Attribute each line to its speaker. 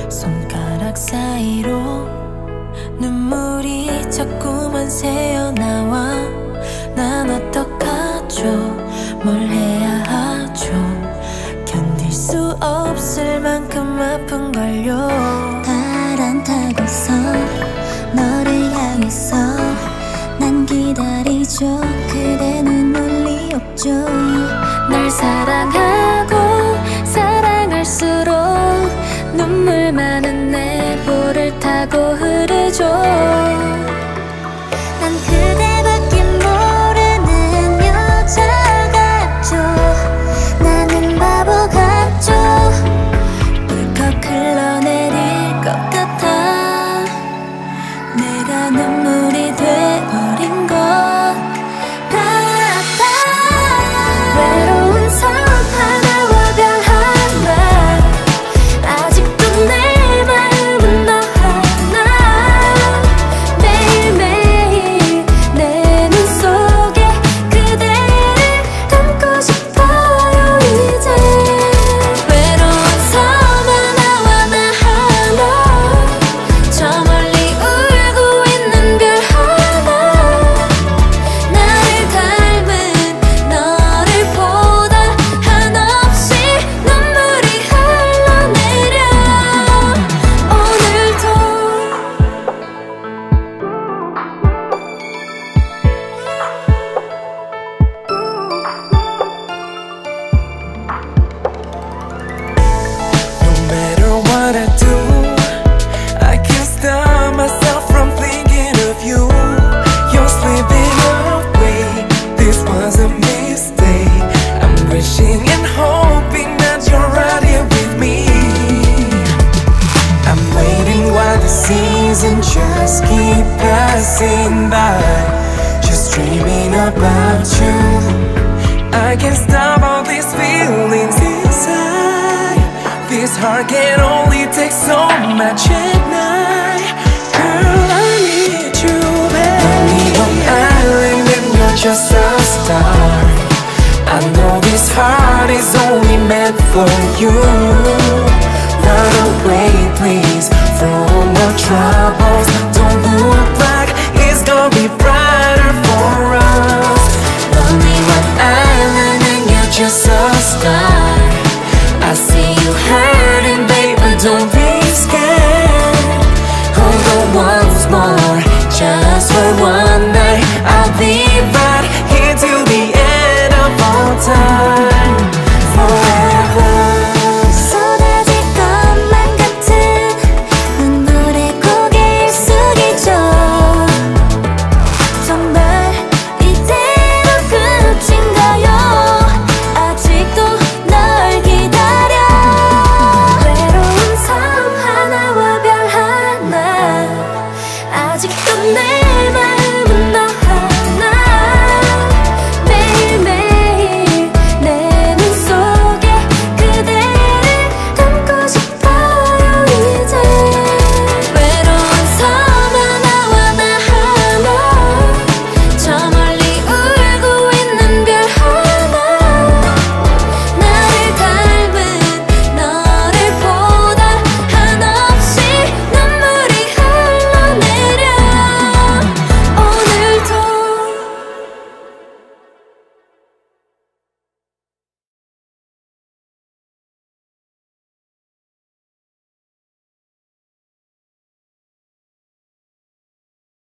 Speaker 1: 손가락 사이로 눈물이 자꾸만 새어나와. 난 어떡하죠? 뭘 해야 하죠? 견딜 수 없을 만큼 아픈걸요.
Speaker 2: 바람 타고서 너를 향해서 난 기다리죠. 그대는 논리 없죠.
Speaker 1: 날 사랑하고 사랑할수록 눈물 많은 내 볼을 타고 흐르죠.
Speaker 2: 난 그대밖에 모르는 여자 같죠. 나는 바보 같죠.
Speaker 1: 울컥 흘러내릴 것 같아. 내가 눈물이 돼버린 것 같아. 외로운 섬 하나와 별 하나, 아직도 내 마음은 너 하나. 매일매일 내 눈 속에 그대를 담고 싶어요 이제. 외로운 섬 하나와 나 하나, 저 멀리 울고 있는 별 하나. 나를 닮은 너를 보다 한없이 눈물이 흘러내려. 오늘도
Speaker 3: No matter what I do, I can't stop myself from thinking of you. You're slipping away, this was a mistake. I'm wishing and hoping that you're right here with me. I'm waiting while the seasons just keep passing by, just dreaming about you. I can't stop all these feelings inside. This heart can only take so much at night. Girl, I need you, babe. Lonely on island and you're just a star. I know this heart is only meant for you. Run away, please, from our troubles. Don't look like it's gonna be brighter for us. Lonely on island and you're just a star. I see you hurting, baby, don't